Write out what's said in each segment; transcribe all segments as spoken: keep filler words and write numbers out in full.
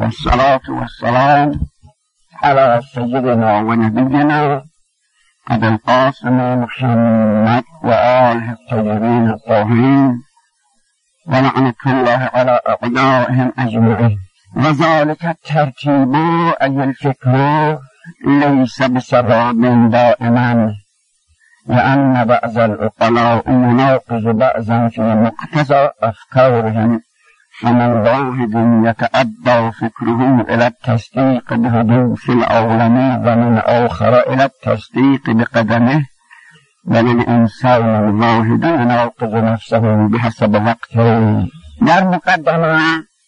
الصلاة والسلام على سيدنا ونبينا أبي القاسم محمد وآله الطيبين الطاهرين ولعنة الله على أعدائهم أجمعين. وذلك الترتيب أي الفكر ليس بسبب دائما، لأن بعض العقلاء يناقض بعضا في مقتضى أفكارهم، فمن واحد يتأدى فكره إلى التصديق بحدوث العالم ومن آخر إلى التصديق بقدمه، بل الإنسان الواحد يناقض نفسه بحسب وقته. در مقدمه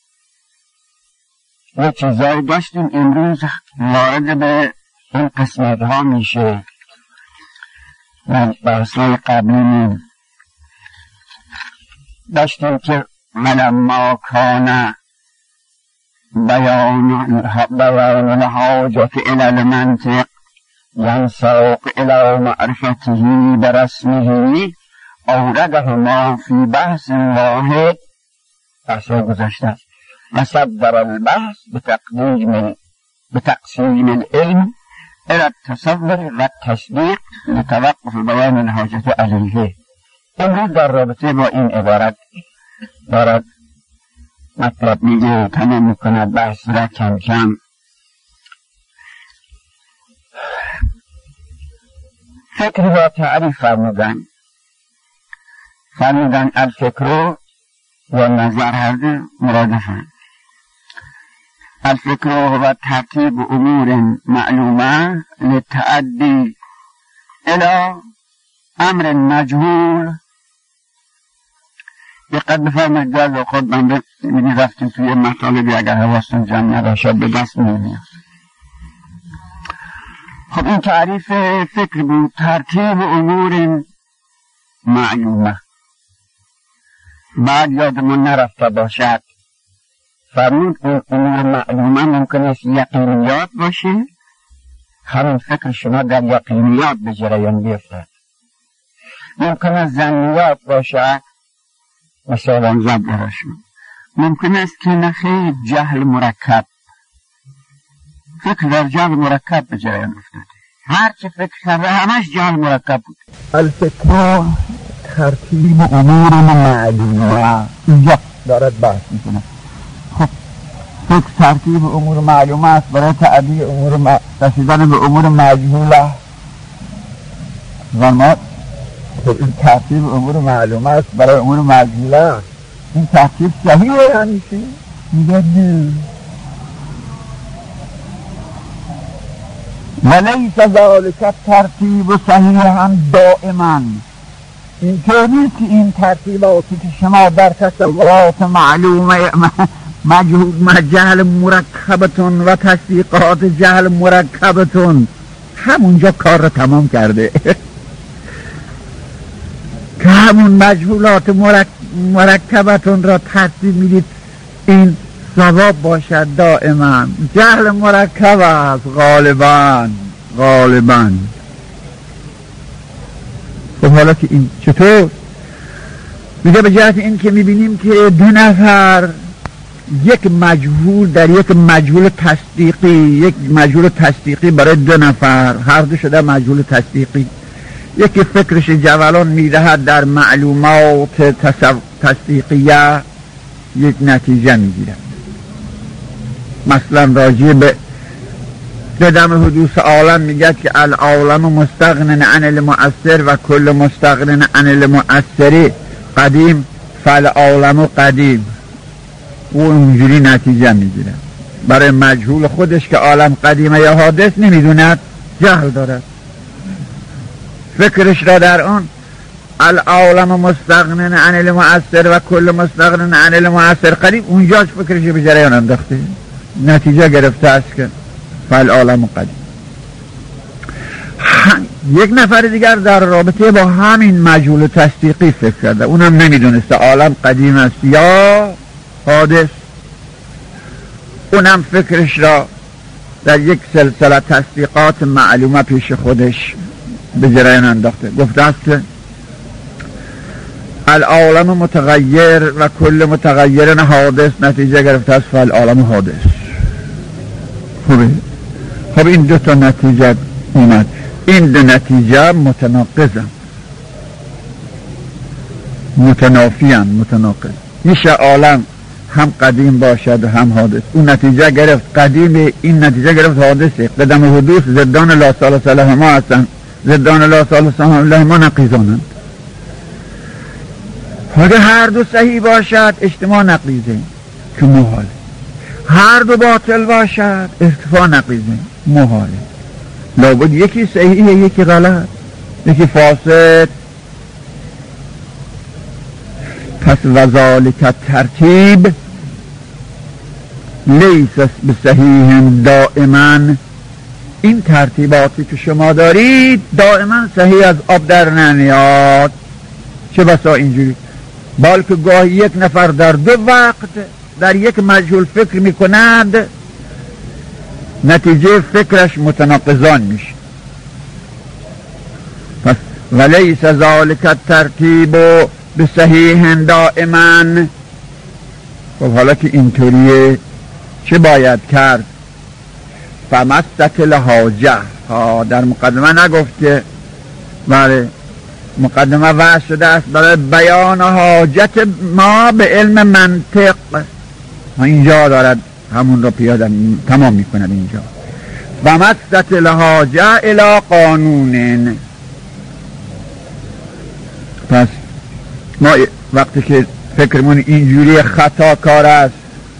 یه چیزایی داشتیم، امروز وارد به این قسمت ها میشه و بحثای قبلی داشتیم که ولما کان بیان بیان الحاجة الى المنطق ينساق الى معرفته برسمه اوردهما في بحث واحد. بحث گذشته و صدر البحث بتقدیم بتقسیم العلم الى التصور و التصدیق لتوقف بیان الحاجة علیه. امروز در رابطه با این عبارت دارد مطلب میگه، تمام میکند بحث را کم کم. فکر را تعریف فرمودن فرمودن الفکر و نظر هر دو مرادفن. الفکر هو ترتیب امور معلومه للتعدی الى امر مجهول. دقت بفرمایید، در خود من می‌بینی رفتیم توی مطالبی اگر حواستون جمع نباشه به دست می‌میاد. خب این تعریف فکر بود، ترتیب امور معلومه. بعد یادمون نرفته باشد فرمود اون امور معلومه ممکن است یقینیات باشه، همین فکر شما در یقینیات به جریان بیفتد. ممکن است ظنیات باشه، مثلا زد براشون. ممکن است که نخیر جهل مرکب، فکر در جهل مرکب به جریان افتاده. هر چه فکر کرده همش جهل مرکب بود. الفکر ترتیب امور معلومه، اینجا دارد بحث میکنه. خب فکر ترتیب امور معلومه است برای تعبیه امور م... رسیدن به امور مجهوله. و ما این ترتیب امور معلومه است برای امور مجهوله است. این ترتیب صحیحه همیشه؟ میگه نه. ولیس ذالک ترتیب صحیح هم دائما. اینطور نیست که این ترتیباتی که شما در تصورات معلومه مجهول جهل مرکبتون و تصدیقات جهل مرکبتون همونجا کار رو تمام کرده که همون مجهولات مرک... مرکبتون را ترتیب میدید این ثواب باشد دائما. جهل مرکب است غالبا غالبا. خب حالا که این چطور؟ میگه به جهت این که میبینیم که دو نفر یک مجهول در یک مجهول تصدیقی، یک مجهول تصدیقی برای دو نفر، هر دو شده مجهول تصدیقی. یکی فکرش جولان میدهد در معلومات تصدیقیه، یک نتیجه میگیرد. مثلا راجع به قدم حدوث عالم میگه که العالم مستغن عن المؤثر و کل مستغن عن المؤثر قدیم فالعالم قدیم. او اونجوری نتیجه میگیره برای مجهول خودش که عالم قدیمه یا حادث نمیدوند، جهل دارد. فکرش را در اون العالم مستغن عن المؤثر و کل مستغن عن المؤثر قدیم، اونجاش فکرش به جریان انداخته، نتیجه گرفته است که فالعالم قدیم. یک نفر دیگر در رابطه با همین مجهول تصدیقی فکر کرده، اونم نمیدونسته عالم قدیم است یا حادث. اونم فکرش را در یک سلسله تصدیقات معلومه پیش خودش به جریان انداخته. گفته است که العالم متغیر و کل متغیر حادث، نتیجه گرفته است فالعالم حادث. خوبه. خب این دو تا نتیجه اومد. این دو نتیجه متناقضن، متنافیان، متناقض. میشه عالم هم قدیم باشد و هم حادث. اون نتیجه گرفت قدیم، این نتیجه گرفت حادثه. قدم و حدوث زدان لا ثالث لهما هستن، زدان لا ثالث لهما نقیضانند. اگه هر دو صحیح باشد اجتماع نقیضه که محاله، هر دو باطل باشد ارتفاع نقیضه محاله. لابد یکی صحیحه یکی غلط، یکی فاسد. پس وذالک ترتیب لیس بصحیح دائما. این ترتیباتی که شما دارید دائما صحیح از آب در نمیاد. چه بسا اینجوری، بلکه گاهی یک نفر در دو وقت در یک مجهول فکر میکند، نتیجه فکرش متناقضان میشه. پس ولیس ذالک الترتیب بصحیح دائما. خب حالا که اینطوریه چه باید کرد؟ فمست الحاجه. ها در مقدمه نگفت که بله مقدمه وضع شده است برای بیان حاجت ما به علم منطق. اینجا دارد همون رو پیاده تمام میکند اینجا. فمست الحاجه الی قانون. پس ما وقتی که فکرمون اینجوری خطا کار است،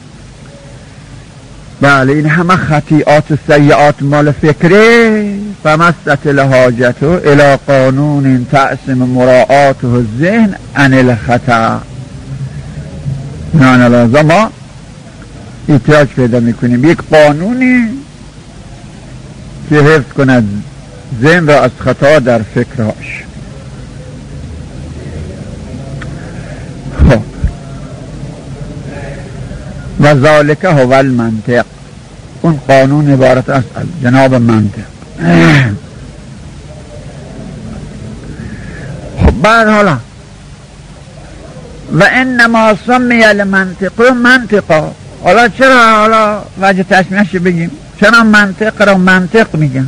بله این همه خطیئات و سیئات مال فکره. فمست الحاجت الی قانون تقسم مراعاته الذهن عن الخطا. نه لازم ما احتیاج پیدا میکنیم یک قانونی که حفظ کند ذهن را از خطا در فکرهاش. خب و ذالک هو المنطق. اون قانون عبارت است از جناب منطق. خب بعد حالا و انما سمی المنطق منطقا. حالا چرا حالا وجه تسمیهش بگیم چرا منطق را منطق میگن؟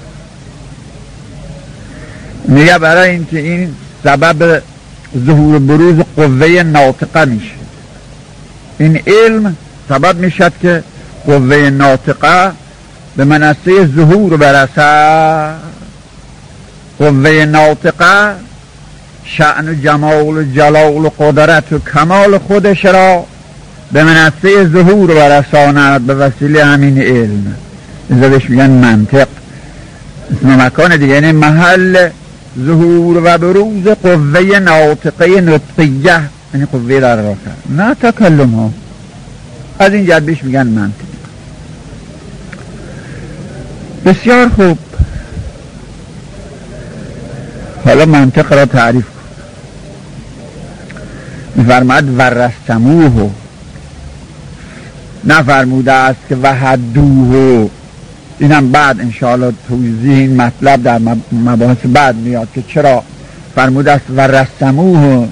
میگه برای اینکه این سبب ظهور بروز قوه ناطقه میشه. این علم سبب میشد که قوه ناطقه به منصه ظهور برسد. قوه ناطقه شأن و جمال و جلال و قدرت و کمال خودش را به منصه ظهور برساند به وسیله همین علم. ازدش میگن منطق. اسم مکان دیگه، یعنی محل ظهور و بروز قوه ناطقه نطقیه، یعنی قوه در راه نه تکلم ها. از این جد بهش میگن منطق. بسیار خوب. حالا منطق را تعریف کن. میفرماد ورستموه، نفرموده است که وحدوه. اینم بعد انشاءالله توضیح این مطلب در مباحث بعد میاد که چرا فرموده است ورستموه.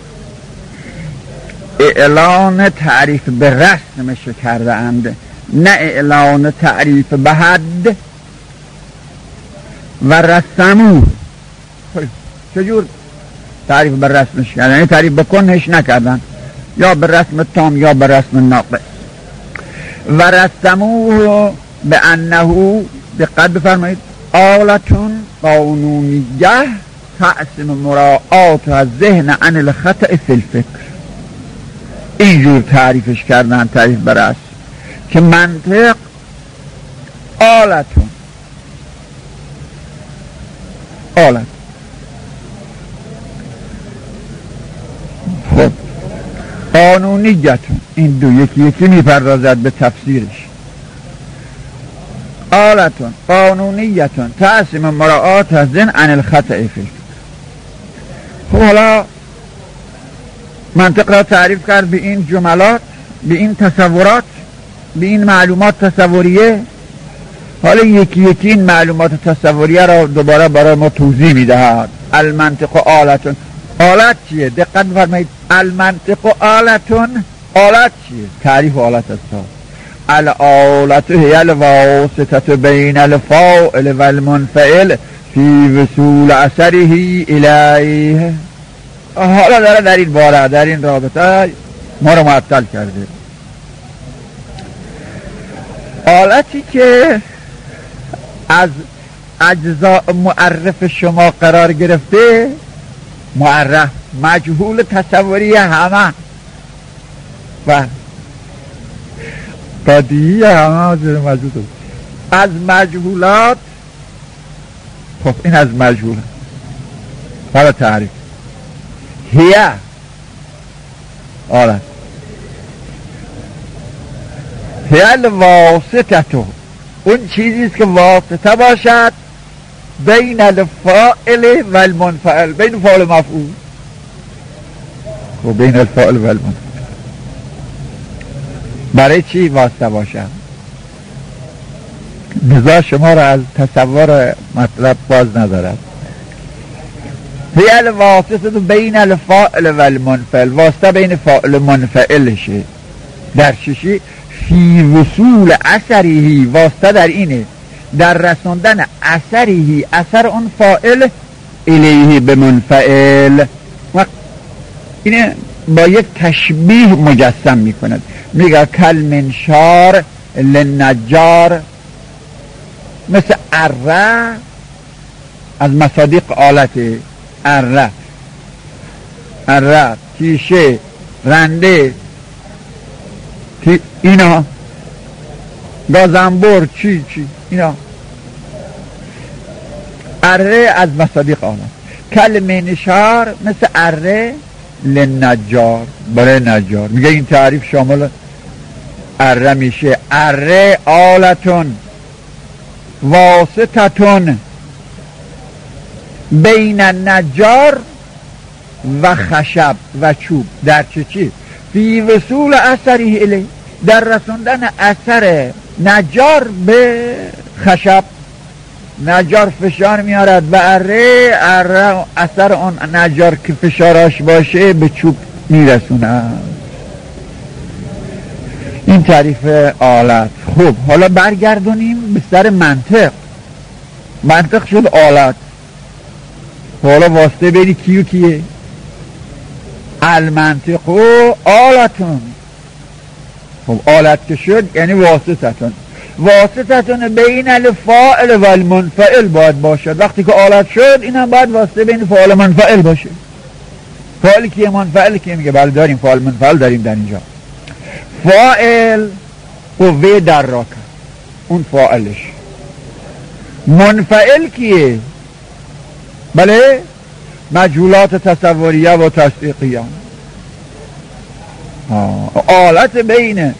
اعلان تعریف به رسمش کرده اند، نه اعلان تعریف به حد. ورستموه چجور تعریف به رسمش کردن؟ یعنی تعریف بکنش نکردن، یا به رسم تام یا به رسم ناقص. ورسموه به انه، دقت بفرمایید، آلتون قانونیه تقسیم مراعات از ذهن عن الخطأ فی الفکر. اینجور تعریفش کردن تعریف به رسم که منطق آلتون، آلت خب قانونیتون، این دو یکی یکی میپردازد به تفسیرش. آلتون قانونیتون تقسیم مراعات از ذهن عن الخطأ فی. خب حالا منطق را تعریف کرد به این جملات، به این تصورات، به این معلومات تصوریه. حالا یکی یکی این معلومات تصوریه را دوباره برای ما توضیح میدهد. المنطق آلتون، آلت چیه؟ دقت بفرمایید. المنطق آلتون، آلت چیه؟ تعریف آلت است. الآلة هي الواسطة بين الفاعل والمنفعل فی وصول اثره الیه. حالا داره در این باره در این رابطه ما رو معطل کرده. آلتی که از اجزاء معرف شما قرار گرفته، معرف مجهول تصوری همه و بدیهی همه مجهول از مجهولات. خب این از مجهول برای تعریف هیه آره هیه الواسطه، اون چیزیست که واسطه باشد بین الفاعل و المنفعل، بین فاعل و مفعول و بین الفاعل و المنفعل. برای چی واسطه باشد؟ لذا شما را از تصور مطلب باز ندارد. هی الواسطه بین الفاعل و المنفعل، واسطه بین فاعل و منفعلشه. در چشی فی وصول اثره، واسطه در اینه در رساندن اثره، اثر اون فاعل الیه به منفعل. اینه با یک تشبیه مجسم میکند، میگه کل منشار لنجار، مثل اره از مصادیق آلت اره، اره تیشه رنده تی اینا گازنبور چی چی اینا اره از مصادیق آلت. کل منشار مثل اره لنجار، برای نجار. میگه این تعریف شامل اره میشه. اره آلتون واسطتون بین نجار و خشب و چوب. در چه چی؟ فی وصول اثره الی، در رسوندن اثر نجار به خشب. نجار فشار میارد به اره، اره اثر اون نجار که فشاراش باشه به چوب میرسونه. این تعریف آلت. خوب حالا برگردونیم به سر منطق. منطق شد آلت. حالا واسطه بین کیو کیه؟ المنطق و آلتون. خب آلت که شد یعنی واسطتون. واسطتون بین الفاعل و المنفعل باید باشد. وقتی که آلت شد این هم باید واسطه بین فاعل و منفعل باشه. فاعل کیه؟ منفعل کیه؟ میگه بله داریم فاعل منفعل داریم در اینجا. فاعل قوه در راکه، اون فاعلش. منفعل کیه؟ بله مجهولات تصوریه و تصدیقیه. آلت بین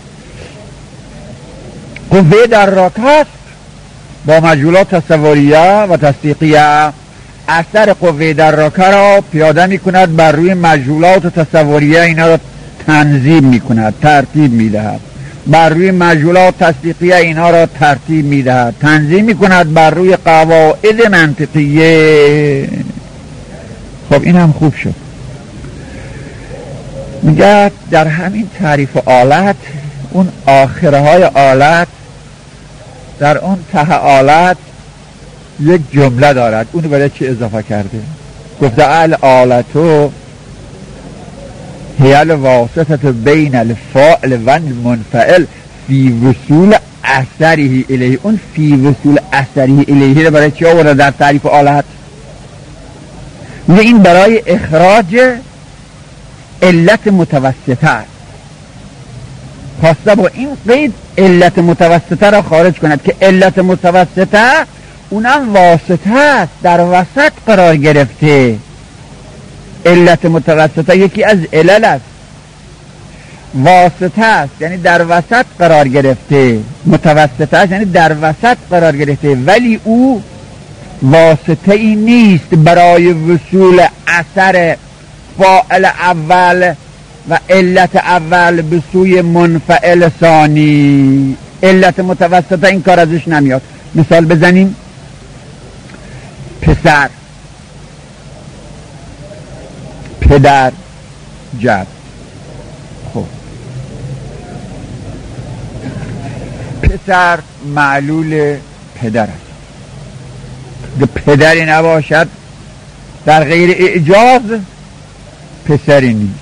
قوه در راکه است با مجهولات تصوریه و تصدیقیه. اثر قوه در راکه را پیاده می کند بر روی مجهولات تصوریه، اینا را تنظیم می کند، ترتیب می دهد. بر روی مجهولات تصدیقیه اینا را ترتیب می دهد، تنظیم می کند بر روی قواعد منطقیه. خب این هم خوب شد. میگه در همین تعریف آلت، اون آخره های آلت، در اون ته آلت یک جمله دارد. اونو برای چی اضافه کرده؟ گفته الآلتو هی الواسطه بین الفاعل و المنفعل فی وصول اثره الیه. اون فی وصول اثره الیه برای چی آورده در تعریف آلت؟ میگه این برای اخراج علت متوسطه است. خواسته با این قید علت متوسطه را خارج کند که علت متوسطه اونم واسطه است، در وسط قرار گرفته. علت متوسطه یکی از علل است، واسطه است یعنی در وسط قرار گرفته. متوسطه است یعنی در وسط قرار گرفته، ولی او واسطه ای نیست برای وصول اثر فاعل اول و علت اول به سوی منفعل ثانی. علت متوسطه این کار ازش نمیاد. مثال بزنیم. پسر، پدر، جد. خب پسر معلول پدر است. که پدری نباشد در غیر اعجاز پسری نیست.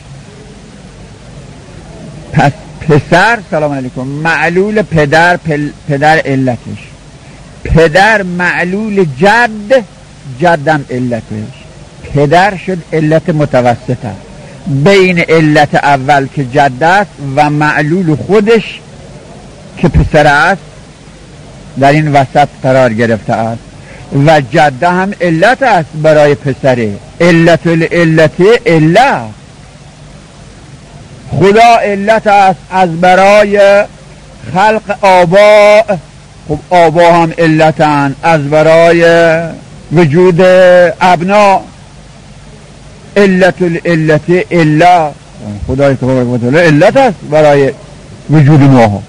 پس پسر سلام علیکم معلول پدر، پدر علتش، پدر معلول جد، جدم علتش. پدر شد علت متوسطه بین علت اول که جد است و معلول خودش که پسر است، در این وسط قرار گرفته است و جده هم علت است برای پسره. علت العلت علت، خدا علت است از برای خلق آبا. خب آبا هم علتن از برای وجود ابنا. علت العلت علت، خدای تبارک و تعالی علت است برای وجود ما.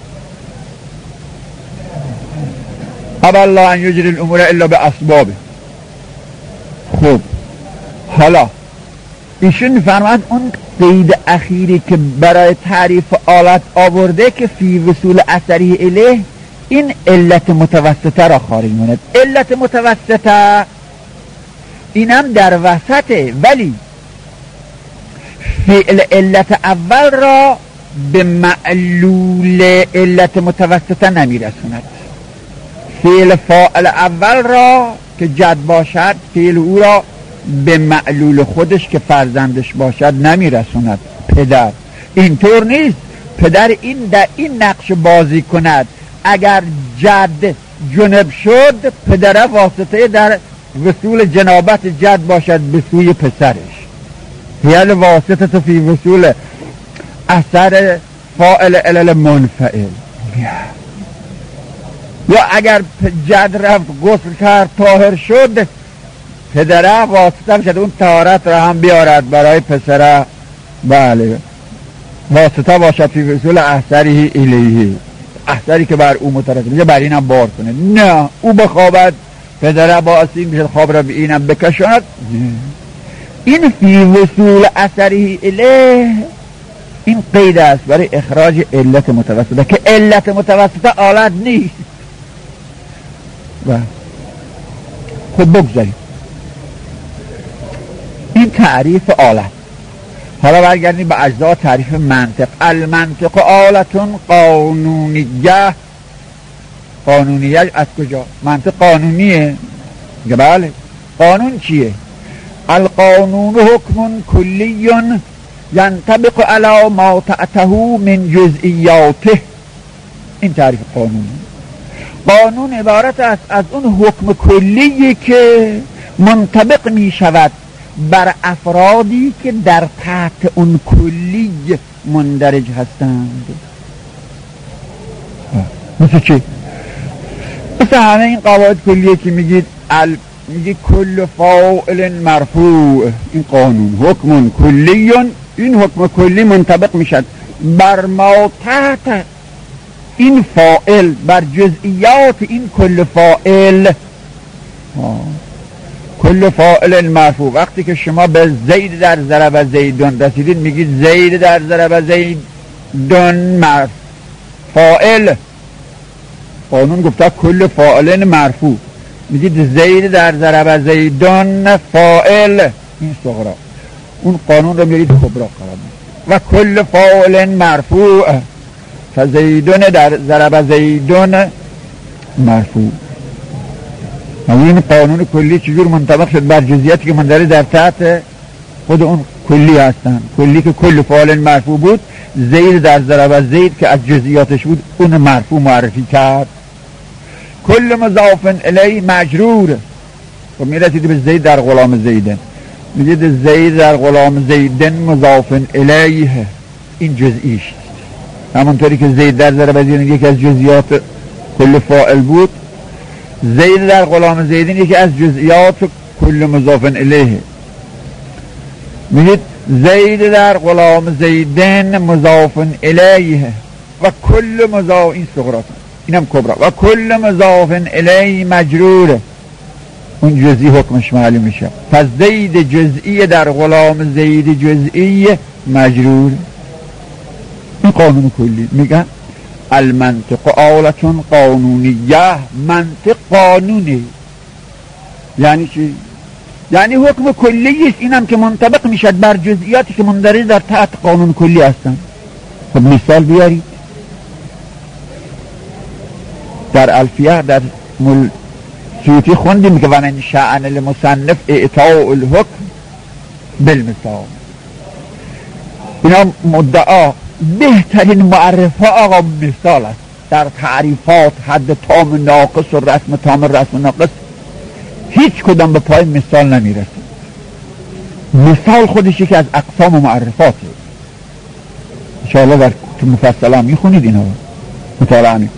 ابا الله ان یجری الامور الا باسبابه. خب حالا ایشون میفرماید اون قید اخیری که برای تعریف آلت آورده که فی وصول اثری الیه، این علت متوسطه را خارج ماند. علت متوسطه اینم در وسطه، ولی فعل علت اول را به معلول علت متوسطه نمیرسوند. فعل فاعل اول را که جد باشد، فعل او را به معلول خودش که فرزندش باشد نمیرسوند. پدر اینطور نیست. پدر این در این نقش بازی کند. اگر جد جنب شد، پدر واسطه در وصول جنابت جد باشد به سوی پسرش. هیل واسطه تو فی وصول اثر فاعل علل منفعل. یا اگر جد رفت غسل کرد طاهر شد، پدره واسطه بشد اون طهارت را هم بیارد برای پسره. بله واسطه باشد فی وصول اثری الیه، اثری که بر او مترتب میشه بر اینم بار کنه. نه او بخوابد پدره با این میشه خواب را به اینم بکشاند. این فی وصول اثری الیه این قید است برای اخراج علت متوسطه که علت متوسطه آلت نیست. خب بگذاریم این تعریف آلت. حالا برگردیم به اجزا تعریف منطق. المنطق آلتون قانونیه. قانونیه از کجا؟ منطق قانونیه. بله قانون چیه؟ القانون حکم کلی ینطبق علی ما تأته من جزئیاته. این تعریف قانون. قانون عبارت است از اون حکم کلی که منطبق می شود بر افرادی که در تحت اون کلی مندرج هستند. مثل چی؟ مثل همه این قواعد کلیه که میگید ال... میگید کل فاعل مرفوع. این قانون حکم کلی، این حکم کلی منطبق میشد بر ما تحت این فاعل، بر جزئیات این کل فاعل. آه. کل فاعل مرفوع. وقتی که شما به زید در ضرب زیدون رسیدید میگید زید در ضرب زیدون مرفوع فاعل. قانون گفته کل فاعل مرفوع، میگید زید در ضرب زیدون فاعل. این صغرا. اون قانون رو میرید کبرا قرار میدید و کل فاعل مرفوع فزیدون در ضرب زیدون مرفوع. این قانون کلی چجور منطبق شد بر جزئیاتی که مندرج در تحت خود اون کلی هستن. کلی که کل فاعل مرفوع بود، زید در ضرب زید که از جزئیاتش بود اون مرفوع معرفی کرد. کل مضاف الیه مجرور. و میرسید به زید در غلام زیدن، میگید زید در غلام زیدن مضاف الیه. این جزئیش همونطوری که زید در ضرب زیدن یکی از جزئیات کل فاعل بود، زید در غلام زیدن یکی از جزئیات کل مضاف الیه. میگید زید در غلام زیدن مضاف الیه و کل مضاف، این صغرات اینم کبرا، و کل مضاف الیه مجروره. اون جزئی حکمش معلوم میشه. پس زید جزئی در غلام زید جزئی مجرور. این قانون کلی. میگن المنطق آلة قانونیه، منطق قانونه. یعنی چی؟ یعنی حکم کلی است، اینم که منطبق میشد بر جزئیاتی که مندرج در تحت قانون کلی هستند. خب مثال بیارید. در الفیه در مل سیوطی خوندیم که ومن شأن المصنف اعطاء الحکم بالمثال. اینا مدعا بهترین معرفه آقا مثال است. در تعریفات حد تام ناقص و رسم تام رسم ناقص هیچ کدام به پای مثال نمیرسه. مثال خودش یکی از اقسام معرفاته. انشاءالله در تو مفصلا میخونید اینا رو مطالعه میکنید.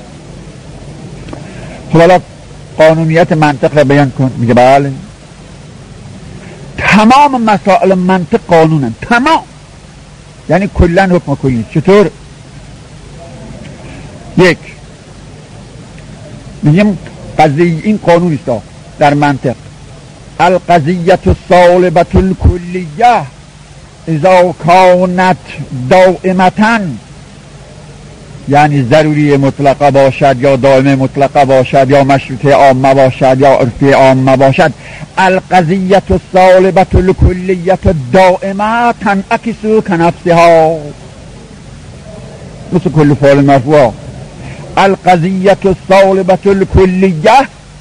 خب حالا قانونیت منطق را بیان کن. میگه بله تمام مسائل منطق قانونن، تمام، یعنی کلن حکم کلی. چطور؟ یک میگیم قضیه، این قانون است در منطق، القضیه الصالبه الکلیه اذا کانت دائمتا، یعنی ضروری مطلقه باشد یا دائمه مطلقه باشد یا مشروطه عامه باشد یا عرفی عامه باشد. القضیه الصالبه الکلیه دائمه تنعکس کنفسها، مثل کل فعل مرفوع. القضیه الصالبه الکلیه،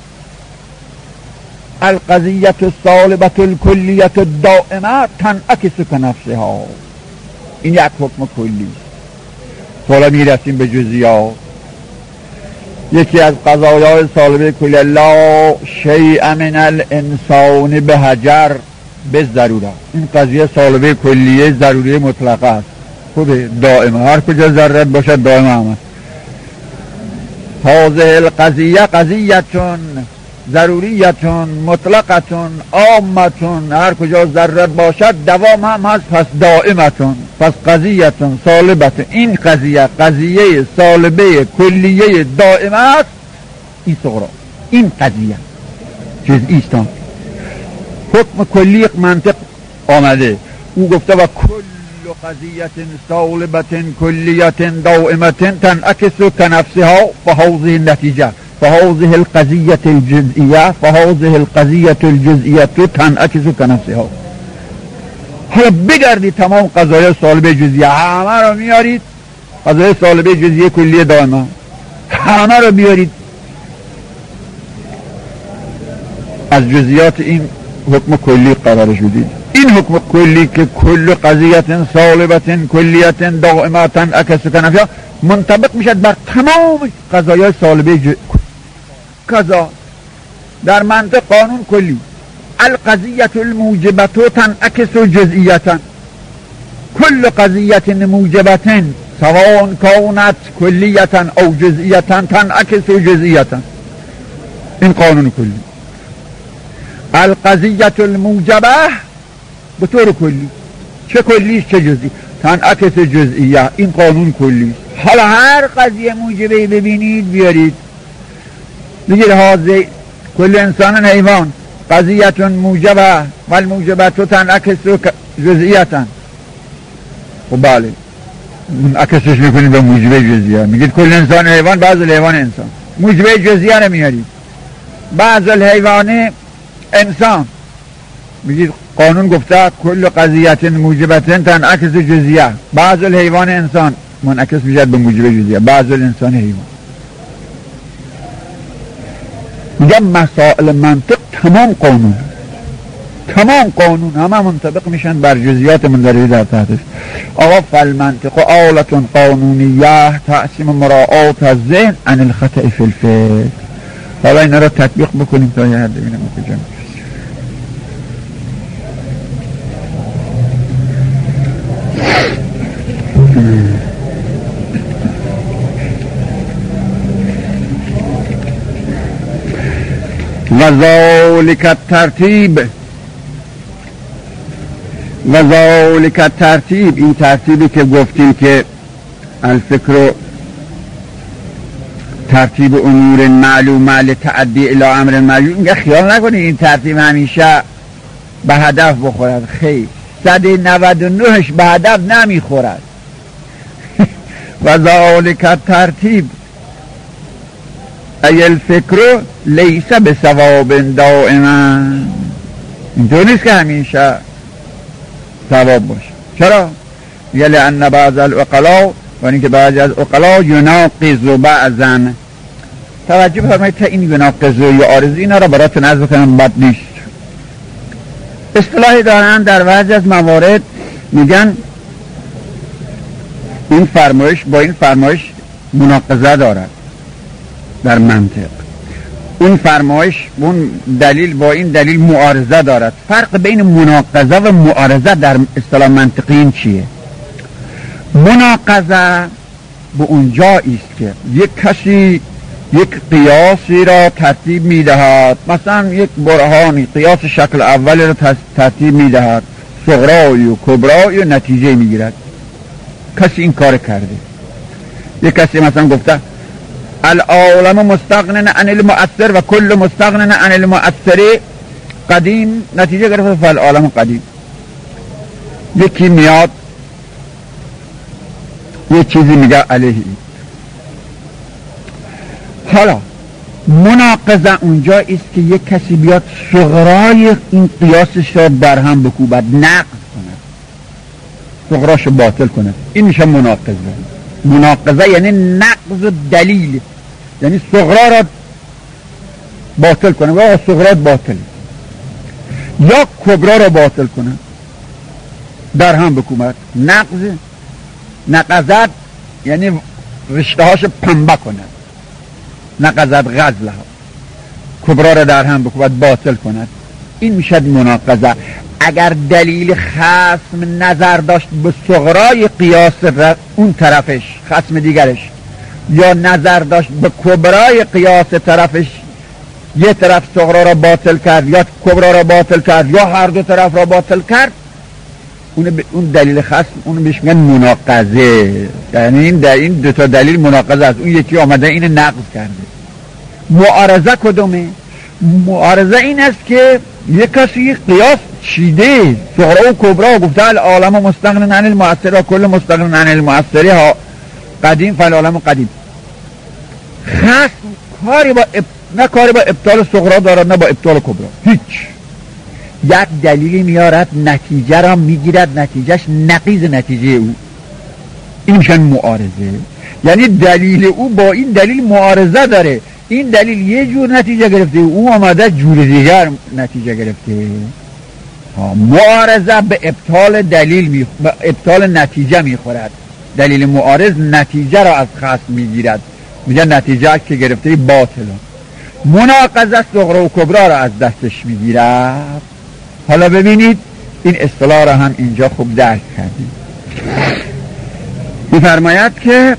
القضیه الصالبه الکلیه دائمه تنعکس کنفسها. این یک حکم کلی. حالا میرسیم به جزئیات. یکی از قضایای صالبه کلی، لا شیء من الانسان بهجر بالضروره. این قضیه صالبه کلیه ضروری مطلقه است. خوبه، دائمه، هر کجا ضرورت باشد دائمه هم است. هذه القضیه قضیه‌تون ضروریتون مطلقتون عامتون، هر کجا ضرورت باشد دوام هم هست، پس دائمتون، پس قضیهتون صالبتون. این قضیه قضیه صالبه کلیه دائمه است. این صغرا، این قضیه جزئی است. حکم کلی منطق آمده، او گفته و کل قضیه صالبه کلیه دائمه تنعکس کنفسها فهذه النتیجه فهذه القضیه الجزئیه فهذه القضیه الجزئیه تنعکس کنفسها. حالا بگردید تمام قضایای صالبه جزئیه همه رو میارید، قضایای صالبه جزئیه کلیه دائمه همه رو بیارید، از جزئیات این حکم کلی قرارش بدید. این حکم کلی که کل قضیه صالبه کلیه دائمه تنعکس کنفسها منطبق میشد بر تمام قضایای صالبه ج... قضا در منطق قانون کلی. القضیه الموجبه تنعکس جزئیه، کل قضیه موجبه سواء کانت کلیه او جزئیه تنعکس جزئیه. این قانون کلی. القضیه الموجبه به طور کلی، چه کلیش چه جزئی، تنعکس جزئیه. این قانون کلی. حالا هر قضیه موجبه ببینید بیارید، بگید حاضر کل انسان حیوان قضیتون موجبه و الموجبه تو تنعکس جزئیتن. خب بله منعکسش میکنید به موجبه جزئیه. میگید کل انسان حیوان، بعض الحیوان انسان، موجبه جزئیه رو میارید. بعض الحیوان انسان، میگید قانون گفته کل قضیت موجبه تنعکس جزئیه، بعض الحیوان انسان منعکس میشد به موجبه جزئیه، بعض الانسان حیوان. میگم مسائل منطق تمام قانون، تمام قانون همه منطبق میشن بر جزئیات مندرجه در تحتش. آقا فالمنطق آلة قانونیه تقسیم مراعات الذهن عن الخطأ فی الفعل. حالا اینا را تطبیق بکنیم تا یه حد ببینم کجا و ذالک الترتیب و ذالک الترتیب. این ترتیبی که گفتیم که الفکر ترتیب امور معلومه لتعدی الی امر معلوم، میگه خیال نکنید این ترتیب همیشه به هدف بخورد. خیر، صد و نود و نهش به هدف نمیخورد. و ذالک ترتیب ای الفکر لیس به ثواب دائما. اینطور نیست که همیشه ثواب باشه. چرا؟ یه لأن بعض العقلاء و اینکه بعضی از عقلاء یناقض بعضا. توجه بفرمایید تا این یناقض و یعارض اینا را براتون عرض کنم بد نیست. اصطلاحی دارن در بعضی از موارد میگن این فرمایش با این فرمایش مناقضه دارد در منطق، اون فرمایش اون دلیل با این دلیل معارضه دارد. فرق بین مناقضه و معارضه در اصطلاح منطقی چیه؟ مناقضه به اونجا است که یک کسی یک قیاسی را ترتیب میدهد، مثلا یک برهانی قیاس شکل اولی را ترتیب میدهد، صغرای و کبرای و نتیجه میگیرد. کسی این کار کرده. یک کسی مثلا گفته العالم مستغنن عن المؤثر و کل مستغنن عن المؤثر قدیم، نتیجه گرفته فالعالم قدیم. یکی میاد یه چیزی میگه علیه. حالا مناقضه اونجا است که یک کسی بیاد صغرای این قیاسش را در هم بکوبد، نقض کند، صغراش باطل کند. این میشه مناقضه. مناقضه یعنی نقض دلیل، یعنی صغرا را باطل کنه و صغرات باطل، یا کبرا را باطل کنه در هم بکوبد. نقض نقضت یعنی رشته هاش پنبه کنه، نقضت غزله ها، کبرا را در هم بکوبد باطل کند. این میشه مناقضه. اگر دلیل خصم نظر داشت به صغرای قیاس اون طرفش، خصم دیگرش، یا نظر داشت به کبرای قیاس طرفش، یه طرف صغرا را باطل کرد یا کبرا را باطل کرد یا هر دو طرف را باطل کرد، اون ب... اون دلیل خصم اون بهش میگن مناقضه. یعنی این در این دو تا دلیل مناقضه است. اون یکی آمده اینو نقض کرده. معارضه کدومه؟ معارضه این است که یک کسی قیاس چیده صغرا و کبرا، گفته العالم مستغنن عن المؤثر و کل مستغنن عن المؤثر ها قدیم فالعالم قدیم. خصم کاری با اب... نه کاری با ابطال صغرا دارد نه با ابطال کبرا، هیچ. یک دلیلی میارد، نتیجه را میگیرد، نتیجهش نقیض نتیجه او. این میشن معارضه. یعنی دلیل او با این دلیل معارضه داره. این دلیل یه جور نتیجه گرفته، او آمده جور دیگر نتیجه گرفته. معارضه به ابطال دلیل می... به ابطال نتیجه میخورد. دلیل معارض نتیجه را از خصم میگیرد، میگه نتیجه که گرفته باطله. مناقضه صغرا و کبرا را از دستش میگیرد. حالا ببینید این اصطلاح را هم اینجا خوب درک کردیم. میفرماید که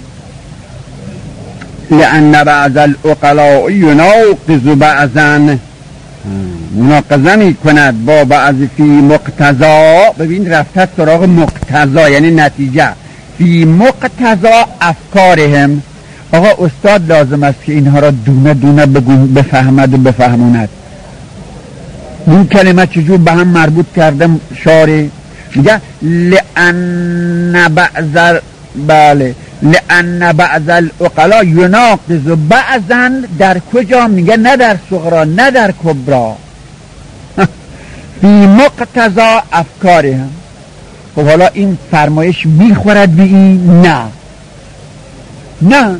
لأن بعض العقلاء یناقض بعضا، مناقضه می کند با بعضی فی مقتضا. ببین رفته سراغ مقتضا یعنی نتیجه. فی مقتضا افکارهم. آقا استاد لازم است که اینها را دونه دونه بگون بفهمد و بفهموند. این کلمه چجور به هم مربوط کرده شاری؟ میگه لأن بعض بله لأن بعض العقلاء یناقض بعضا. در کجا؟ میگه نه در صغرا نه در کبرا، فی مقتضا افکارهم. خب حالا این فرمایش میخورد به این؟ نه نه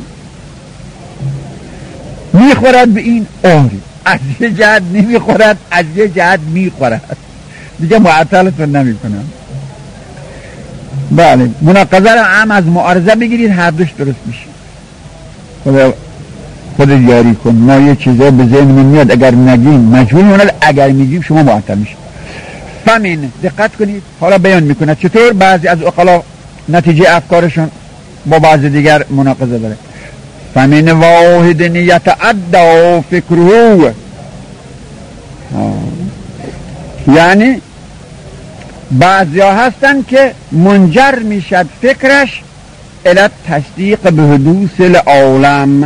میخورد به این؟ آری. از یه جهت نمیخورد، از یه جهت میخورد. دیگه معطلتون نمی کنم. بله مناقضه را هم از معارضه بگیرید، هر دوش درست میشه. خدا خود یاری کن. ما یه چیزا به ذهنمون میاد اگر نگیم مجبور میموند، اگر میگیم شما معطل میشه. فمن دقت کنید حالا بیان میکنه چطور بعضی از عقلا نتیجه افکارشون با بعضی دیگر مناقضه داره. فمن واحد یتعدی فکره، یعنی بعضی ها هستن که منجر میشد فکرش الى تصدیق به حدوث العالم.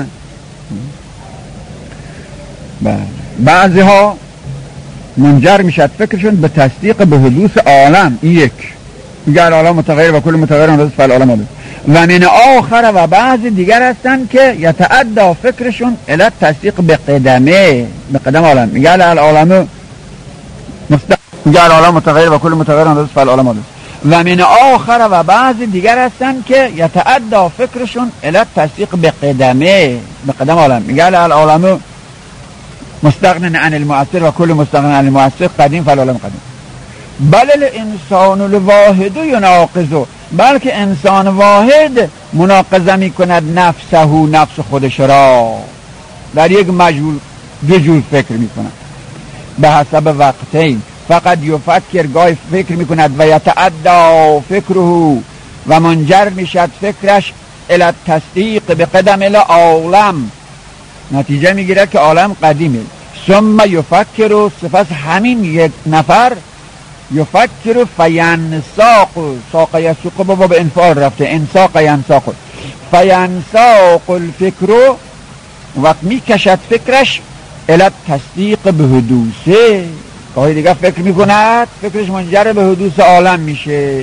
بعضی ها منجر میشد فکرشون به تصدیق به حدوث عالم. این یک میگه العالم متغیر و کل متغیر حدث فالعالم حدث. و من آخر و بعض دیگر هستن که یتعدی فکرشون الی تصدیق به قدمه، به قدم عالم. میگه العالم مستقیم، میگه العالم متغیر و کل متغیر اندازه فالعالم حادث. و من آخر و بعض دیگر هستن که یتعدی فکرشون الی تصدیق به قدمه، به قدم عالم. میگه العالم مستغن عن المؤثر و کل مستغن عن المؤثر قدیم فالعالم قدیم. بل الانسان الواحد یناقض، بلکه انسان واحد مناقضه می کند نفسه، نفس خودش را در یک مجهول دو جور فکر می کند به حسب وقتین. فقط یفکر، گاهی فکر می کند و یتعدی فکره و منجر می شد فکرش الی تصدیق به قدم العالم، نتیجه می گیرد که عالم قدیمه. ثم یفکر، سپس همین یک نفر یفکر فینساق، ساق یسوق بابا به انفعال رفته، انساق ینساق، فینساق الفکر، وقت می کشد فکرش الی تصدیق به حدوثه، گاهی دیگه فکر می کند فکرش منجر به حدوث عالم میشه.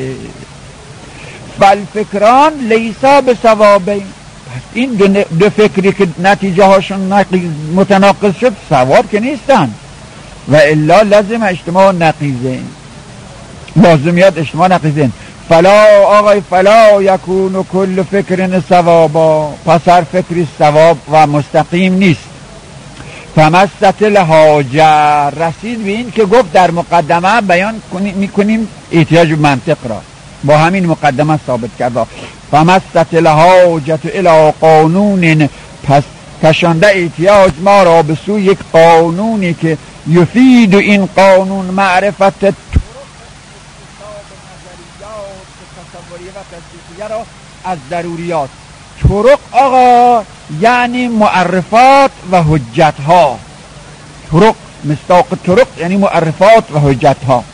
فالفکران لیسا به ثوابین، پس این دو, دو فکری که نتیجه هاشون متناقض شد ثواب که نیستن، و الا لازم اجتماع نقیزین، لازمیات اجتماع نقیزین. فلا آقای فلا یکون کل فکر ثوابا، پس هر فکری ثواب و مستقیم نیست. فمست الحاجه، رسید به این که گفت در مقدمه بیان میکنیم احتیاج منطق را، با همین مقدمه ثابت کرده. فمست الحاجه الی قانون، پس کشانده احتیاج ما را به سوی یک قانونی که یفید این قانون معرفت طرق تصوریه و تصدیقیه را از ضروریات. طرق آقا یعنی معرفات و حجت ها، طرق مصداق طرق یعنی معرفات و حجت ها.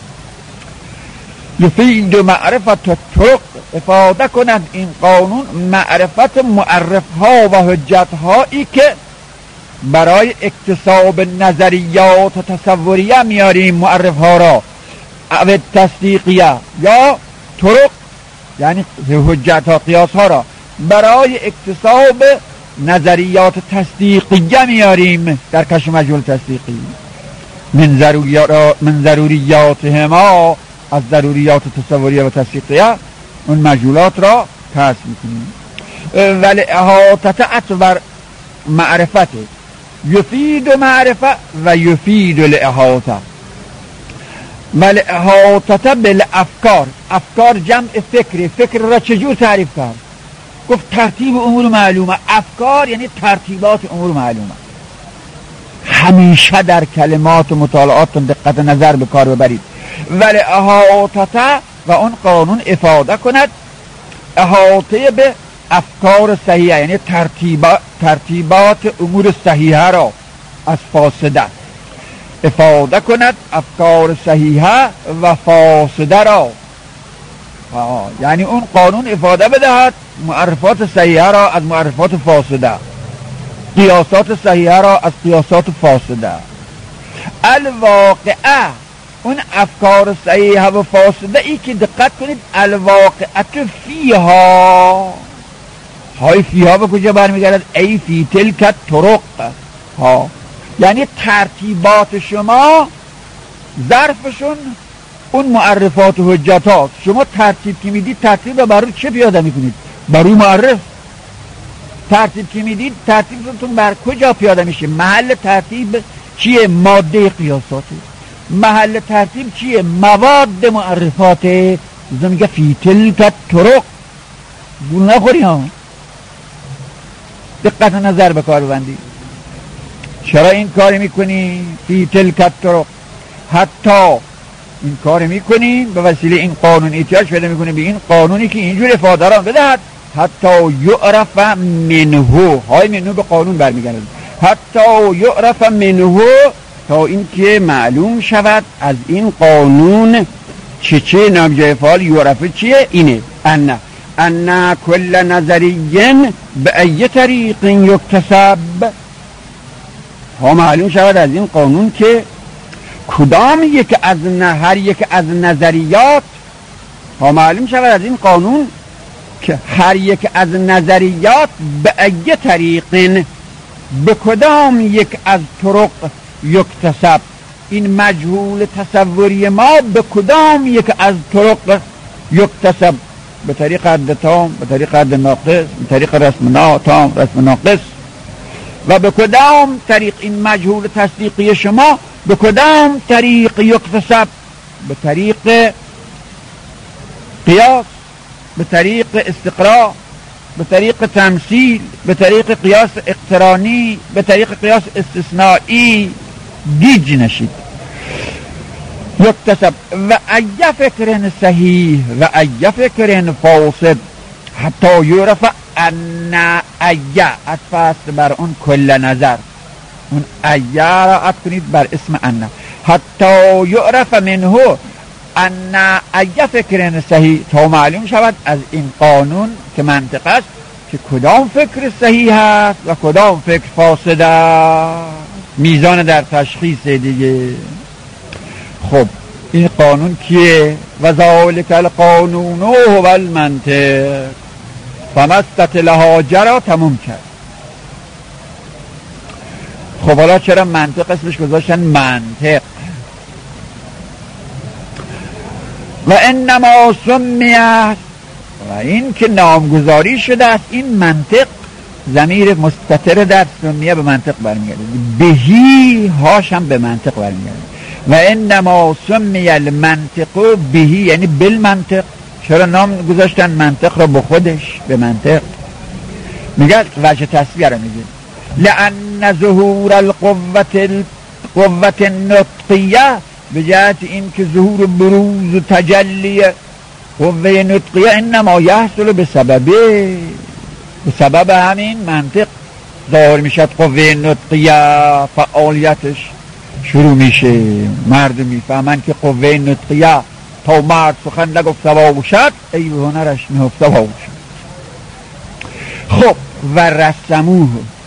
یفید معرفت طرق، افاده کند این قانون معرفت معرف ها و حجت هایی که برای اکتساب نظریات و تصوریه میاریم معرف ها را، او تصدیقیه یا طرق یعنی حجت ها قیاس ها را برای اکتساب نظریات تصدیقیه میاریم در کشف مجهول تصدیقی. من ضروریات من ضروریاتهما، از ضروریات تصوریه و تصدیقیه اون مجهولات را کشف میکنیم. ولی احاطت اطور معرفت یفید معرفه و یفید الاحاطه. ولی احاطت بالافکار، افکار جمع فکر، فکر را چجور تعریف کرد؟ گفت ترتیب امور معلومه. افکار یعنی ترتیبات امور معلومه. همیشه در کلمات و مطالعاتتون دقت نظر به کار ببرید. ولی احاطت و اون قانون افاده کند احاطه به افکار صحیحه، یعنی ترتیبات, ترتیبات امور صحیحه را از فاسده افاده کند، افکار صحیحه و فاسده را، یعنی اون قانون افاده بدهد معرفات صحیحه را از معرفات فاسده، قیاسات صحیحه را از قیاسات فاسده. الواقعه، اون افکار صحیحه و فاسده ای که دقت کنید، الواقعه فیها، های فیها به کجا برمیگرد؟ ای فی تلک طرق ها، یعنی ترتیبات شما ظرفشون اون معرفات و حجتات. شما ترتیب که میدید ترتیب رو برای چه پیاده میکنید؟ برای معرف. ترتیب که میدید ترتیبتون بر کجا پیاده میشه؟ محل ترتیب چیه؟ ماده قیاساته. محل ترتیب چیه؟ مواد معرفاته. میگه فی تلک طرق، گول نخوری ها، دقت نظر به کار بندی. چرا این کاری میکنی؟ فی تلک طرق، حتی این کار میکنی به وسیله این قانون احتیاج پیدا میکنی به این قانونی که اینجور افاده را بدهد حتی یعرف منه، های منه به قانون برمیگرد، حتی یعرف منه، تا این که معلوم شود از این قانون چه چه نامجای فعال یعرف چیه؟ اینه ان ان کل نظریین به ای طریق یکتسب، ها معلوم شود از این قانون که کدام یک از نه هر یک از نظریات، ها معلوم شود از این قانون که هر یک از نظریات به ای طریق، به کدام یک از طرق یکتسب، این مجهول تصوری ما به کدام یک از طرق یکتسب، به طریق عد تام، به طریق عد ناقص، به طریق رسم نا تام، رسم ناقص، و به کدام طریق این مجهول تصدیقی شما به کدام طریق یکتسب، به طریق قیاس، به طریق استقراء، به طریق تمثیل، به طریق قیاس اقترانی، به طریق قیاس استثنایی. گیج نشید. یکتسب و ای فکر صحیح و ای فکر فاسد حتی یعرف ان ای، عطف است بر اون کل نظر، اون ای را عطف کنید بر اسم ان، حتی یعرف منه ان ای فکر صحیح، تا معلوم شود از این قانون که منطق است که کدام فکر صحیح است و کدام فکر فاسد است. میزان در تشخیص دیگه. خب این قانون کیه؟ و ذالک القانون هو المنطق فمستت لها جرا، تموم کرد. خب حالا چرا منطق اسمش گذاشتن منطق؟ و انما سمیت، و این که نامگذاری شده است این منطق، ضمیر مستتر در سمیه به منطق برمیگرده، بهی هاش هم به منطق برمیگرده. و انما سمی المنطق بهی یعنی بالمنطق. چرا نام گذاشتن منطق را به خودش، به منطق؟ میگه وجه تصویه را میگه لأن ظهور القوة القوة النطقیه، به جهت این که ظهور بروز و تجلی قوه نطقیه انما یحصل به سببه، به سبب همین منطق ظاهر میشد قوه نطقیه، فعالیتش شروع میشه. مردم میفهمن که قوه نطقیه تا مرد سخن نگفته باشد ای به هنرش نهفته باشد. خب و رسموه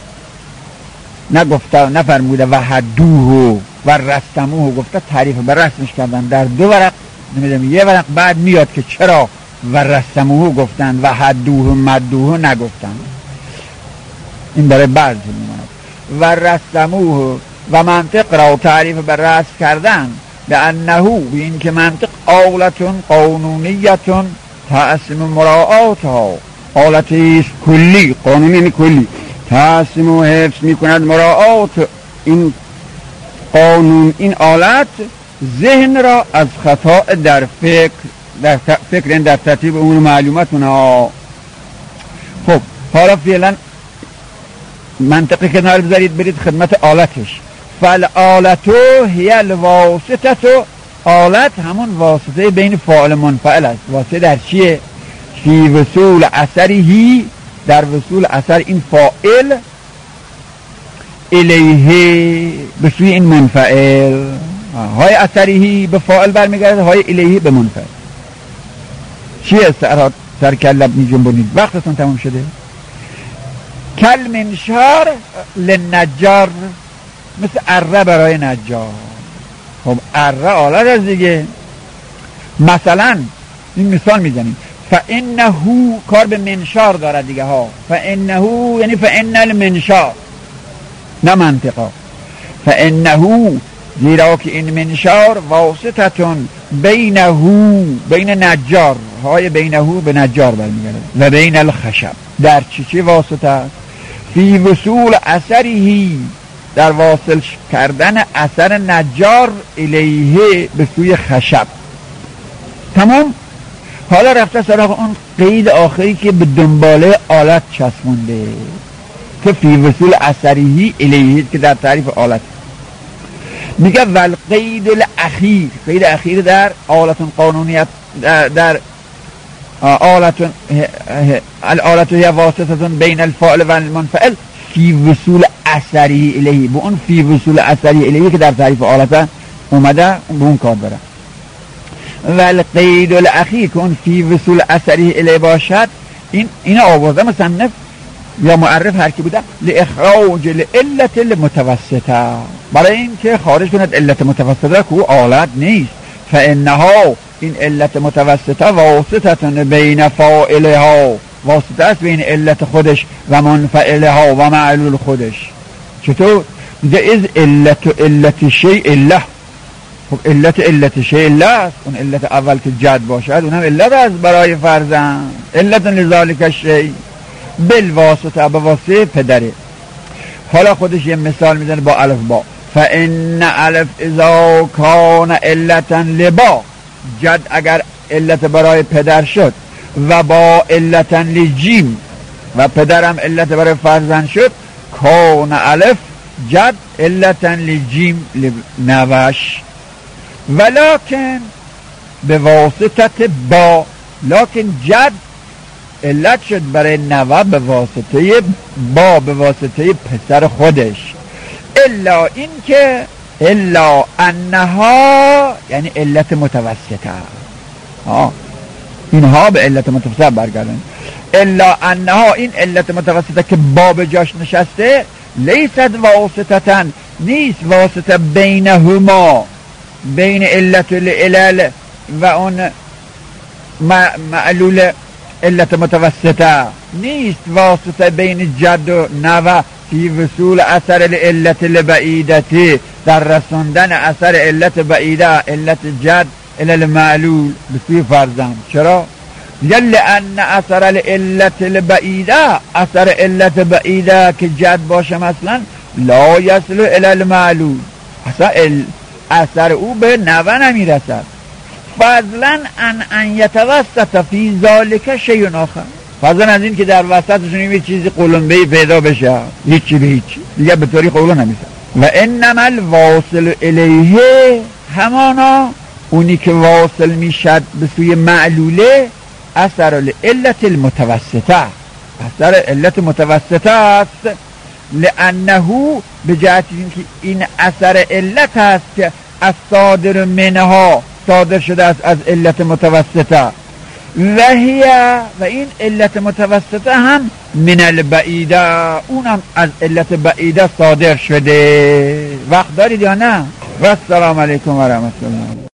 نگفته، نفرموده و حدوه و رسموه، گفته تعریف به رسمش کردن در دو ورق، نمیدونم یه ورق بعد میاد که چرا و رسموه گفتن و حدوه مدوه نگفتن. این برای بعض میماند. و رسموه و منطق را تعریف به رسم کردن به انهو، به این که منطق آلتون قانونیتون تأسیم مراعاتها، آلتیست کلی، قانونی کلی، تأسیم و حفظ میکند مراعات این قانون، این آلت ذهن را از خطا در فکر، در فکر در ترتیب اون معلومات اونها. خب حالا فعلا منطقی که نار بذارید برید خدمت آلتش. فالآلتو هی الواسطتو، آلت همون واسطه بین فاعل منفعل است. واسطه در چیه؟ فی وصول اثری، در وصول اثر این فاعل الیه، به سوی این منفعل. های اثری به فاعل برمیگرده، های الیه به منفعل. چیه سر سرکلب می جنبونید؟ وقتتون تموم شده. کل منشار لنجار، مثل اره برای نجار. خب اره آلت از دیگه. مثلا این مثال میزنیم فانه، کار به منشار دارد دیگه ها. فانه یعنی فان المنشار، نه منطقه. فانه زیرا که این منشار واسطتون بینه، بین نجار، های بینه به نجار برمیگرده، و بین الخشب، در چی چی واسطه؟ فی وصول اثری، در واصل کردن اثر نجار الیه، به سوی خشب. تمام. حالا رفته سراغ اون قید آخری که به دنباله آلت چسبونده که فی وصول اثری الیه، که در تعریف آلت میگه والقید الاخیر، قید اخیر در آلتون قانونیت، در, در آلتون الآلت هی واسطتون بین الفاعل و المنفعل فی وصول اثری الیه، به اون فی وصول اثری الیه که در تعریف آلت اومده به اون کار داره. والقید الاخیر که اون فی وصول اثری الیه باشد، این این آورده مصنف یا معرف هر کی بوده لاخراج العلت المتوسطه، برای این که خارج کند علت متوسطه که او آلت نیست. فانها این علت متوسطه واسطتون بین فاعلها، واسطه است بین علت خودش و منفعلها و معلول خودش. چطور؟ میگه از علت و علت شیء الله. خب علت علت شیء الله است، اون علت اول که جد باشد اونم علت است برای فرزند، علت لذالک الشیء بالواسطه، به واسطه پدره. حالا خودش یه مثال میزنه با الف با، فان الف اذا کان علتا لبا، جد اگر علت برای پدر شد، و با علتا لجیم، و پدرم علت برای فرزند شد، کان الف جد علتا لجیم نوش، ولکن به واسطه با، لکن جد علت شد برای نوه به واسطه با، به واسطه پسر خودش. الا این که الا انها یعنی علت متوسطه، ها اینها به علت متوسطه برگردن. الا انها این علت متوسطه که با به جاش نشسته، لیست واسطتن نیست واسطه بینهما، بین علت العلل و اون معلول علت متوسطه، نیست واسطه بین جد و نوه فی وصول اثر العلت البعیدتی، در رسوندن اثر علت بعیده، علت جد الى المعلول به سوی فرزند. چرا؟ یل ان اثر العلت البعیده، اثر علت بعیده که جد باشه مثلا، لا یصل الى المعلول، اصلا اثر او به نوه نمیرسد. فضلا ان ان یتوسط فی ذالک شیء آخر، فضلا از این که در وسطشون یه چیزی قلمبه‌ای پیدا بشه، هیچی به هیچی دیگه به طوری قولو نمیشه. و انما الواصل الیه، همانا اونی که واصل میشد به سوی معلوله، اثر العلت المتوسطه، اثر علت متوسطه است. لانه به جهت اینکه این اثر علت است که از صادر منها، صادر شده است از علت متوسطه، و هی و این علت متوسطه هم من البعیده، اونم از علت بعیده صادر شده. وقت دارید یا نه؟ و السلام علیکم و رحمت الله.